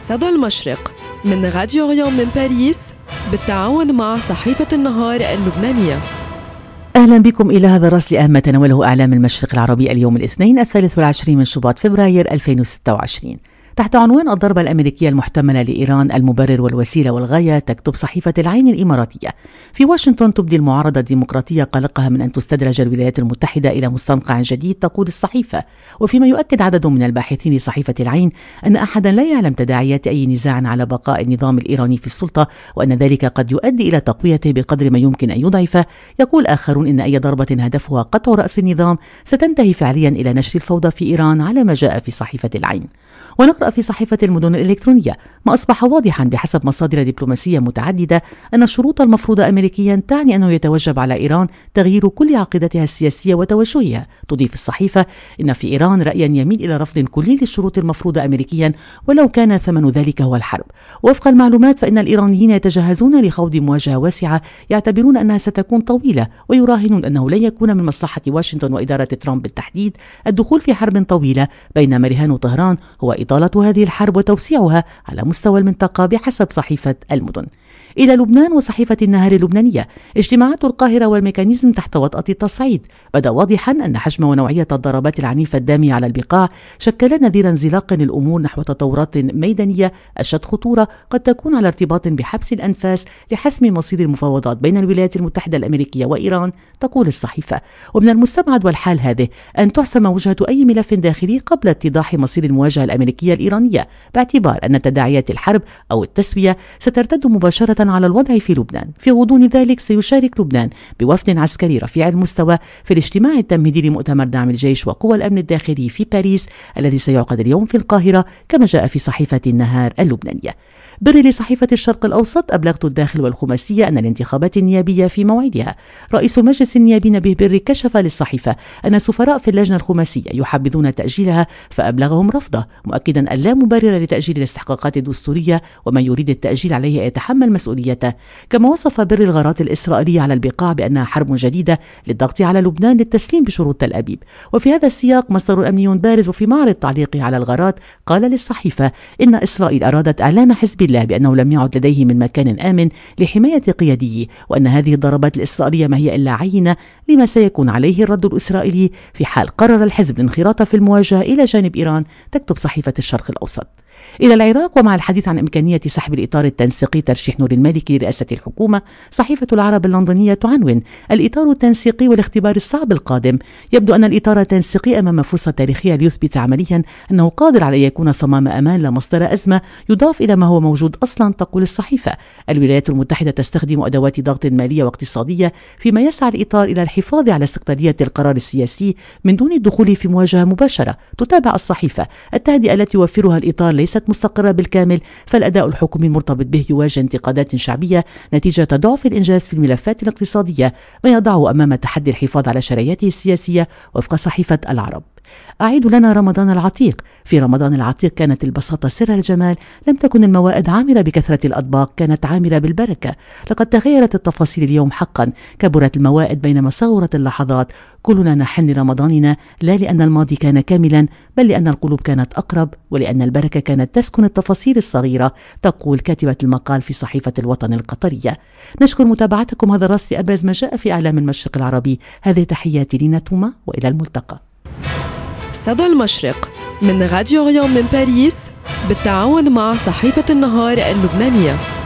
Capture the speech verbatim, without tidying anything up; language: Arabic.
صدى المشرق من راديو غيوم من باريس بالتعاون مع صحيفة النهار اللبنانية. أهلا بكم إلى هذا الرأس لأهم ما تناوله أعلام المشرق العربي اليوم الاثنين الثالث والعشرين من شباط فبراير ألفين وستة وعشرين. تحت عنوان الضربة الأمريكية المحتملة لإيران المبرر والوسيلة والغاية، تكتب صحيفة العين الإماراتية: في واشنطن تبدي المعارضة الديمقراطية قلقها من أن تستدرج الولايات المتحدة إلى مستنقع جديد. تقول الصحيفة، وفيما يؤكد عدد من الباحثين لصحيفة العين أن أحدا لا يعلم تداعيات أي نزاع على بقاء النظام الإيراني في السلطة، وأن ذلك قد يؤدي إلى تقويته بقدر ما يمكن أن يضعفه. يقول آخرون إن أي ضربة هدفها قطع رأس النظام ستنتهي فعليا إلى نشر الفوضى في إيران على ما جاء في صحيفة العين. ونقرأ في صحيفة المدن الإلكترونية ما أصبح واضحا بحسب مصادر دبلوماسية متعددة أن الشروط المفروضة أمريكيا تعني أنه يتوجب على إيران تغيير كل عقيدتها السياسية وتوجهها. تضيف الصحيفة إن في إيران رأيا يميل إلى رفض كلي للشروط المفروضة أمريكيا ولو كان ثمن ذلك هو الحرب. وفق المعلومات فإن الإيرانيين يتجهزون لخوض مواجهة واسعة يعتبرون أنها ستكون طويلة، ويراهنون أنه لن يكون من مصلحة واشنطن وإدارة ترامب بالتحديد الدخول في حرب طويلة، بينما رهان طهران هو إطالة هذه الحرب وتوسيعها على مستوى المنطقة بحسب صحيفة المدن. إلى لبنان وصحيفة النهار اللبنانية: اجتماعات القاهرة والميكانيزم تحت وطأة التصعيد. بدا واضحا أن حجم ونوعية الضربات العنيفة الدامية على البقاع شكل نذير انزلاق للأمور نحو تطورات ميدانية أشد خطورة قد تكون على ارتباط بحبس الأنفاس لحسم مصير المفاوضات بين الولايات المتحدة الأمريكية وإيران. تقول الصحيفة: ومن المستبعد والحال هذه أن تحسم وجهة أي ملف داخلي قبل اتضاح مصير المواجهة الأمريكية الإيرانية، باعتبار أن تداعيات الحرب أو التسوية سترتد مباشرة على الوضع في لبنان. في غضون ذلك سيشارك لبنان بوفد عسكري رفيع المستوى في الاجتماع التمهيدي لمؤتمر دعم الجيش وقوى الأمن الداخلي في باريس الذي سيعقد اليوم في القاهرة، كما جاء في صحيفة النهار اللبنانية. بري لصحيفة الشرق الأوسط: أبلغت الداخل والخماسية أن الانتخابات النيابية في موعدها. رئيس المجلس النيابي نبيه بري كشف للصحيفة أن سفراء في اللجنة الخماسية يحبذون تأجيلها فأبلغهم رفضه، مؤكدا أن لا مبرر لتأجيل الاستحقاقات الدستورية ومن يريد التأجيل عليه يتحمل مسؤوليته. كما وصف بري الغارات الإسرائيلية على البقاع بأنها حرب جديدة للضغط على لبنان للتسليم بشروط تل أبيب. وفي هذا السياق مصدر أمني بارز وفي معرض تعليقه على الغارات قال للصحيفة إن إسرائيل أرادت إعلام حزب الله بأنه لم يعد لديه من مكان آمن لحماية قياديه، وأن هذه الضربات الإسرائيلية ما هي إلا عينة لما سيكون عليه الرد الإسرائيلي في حال قرر الحزب الانخراط في المواجهة إلى جانب إيران. تكتب صحيفة الشرق الأوسط. إلى العراق ومع الحديث عن إمكانية سحب الإطار التنسيقي ترشيح نور المالكي لرئاسة الحكومة، صحيفة العرب اللندنية تعنون: الإطار التنسيقي والاختبار الصعب القادم. يبدو أن الإطار التنسيقي أمام فرصة تاريخية ليثبت عمليا أنه قادر على أن يكون صمام أمان لا مصدر أزمة يضاف إلى ما هو موجود أصلا. تقول الصحيفة: الولايات المتحدة تستخدم أدوات ضغط مالية واقتصادية فيما يسعى الإطار إلى الحفاظ على استقلالية القرار السياسي من دون الدخول في مواجهة مباشرة. تتابع الصحيفة: التهدئة التي يوفرها الإطار ليست مستقرة بالكامل، فالأداء الحكومي المرتبط به يواجه انتقادات شعبية نتيجة ضعف الإنجاز في الملفات الاقتصادية، ما يضعه أمام تحدي الحفاظ على شرعيته السياسية. وفق صحيفة العرب: أعيد لنا رمضان العتيق. في رمضان العتيق كانت البساطة سر الجمال، لم تكن الموائد عامرة بكثرة الأطباق، كانت عامرة بالبركة. لقد تغيرت التفاصيل اليوم حقا، كبرت الموائد بينما صغرت اللحظات. كلنا نحن لرمضاننا لا لأن الماضي كان كاملا، بل لأن القلوب كانت أقرب ولأن البركة كانت تسكن التفاصيل الصغيرة. تقول كاتبة المقال في صحيفة الوطن القطرية. نشكر متابعتكم هذا الرصد لأبرز ما جاء في إعلام المشرق العربي. هذه تحياتي لينا توما، وإلى الملتقى. صدى المشرق من راديو غيوم من باريس بالتعاون مع صحيفة النهار اللبنانية.